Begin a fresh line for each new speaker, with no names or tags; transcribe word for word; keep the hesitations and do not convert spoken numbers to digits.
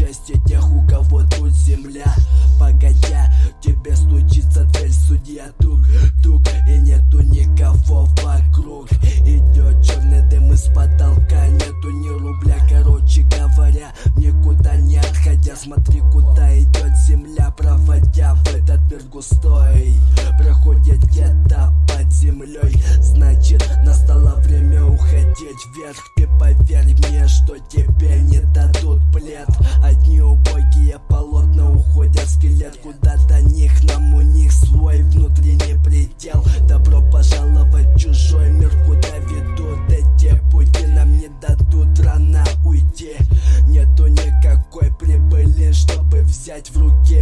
счастье тех, у кого тут земля. Погодя, тебе стучится дверь, судья, тук-тук, и нету никого вокруг. Идет черный дым из потолка, нету ни рубля. Короче говоря, никуда не отходя, смотри, куда идет земля, проводя в этот мир густой. Проходит где-то под землей, значит, настало время уходить вверх. Ты поверь мне, что тебе не дадут плед. Одни убогие полотна уходят в скелет. Куда до них, нам у них свой внутренний предел. Добро пожаловать в чужой мир, куда ведут эти пути. Нам не дадут рано уйти. Нету никакой прибыли, чтобы взять в руки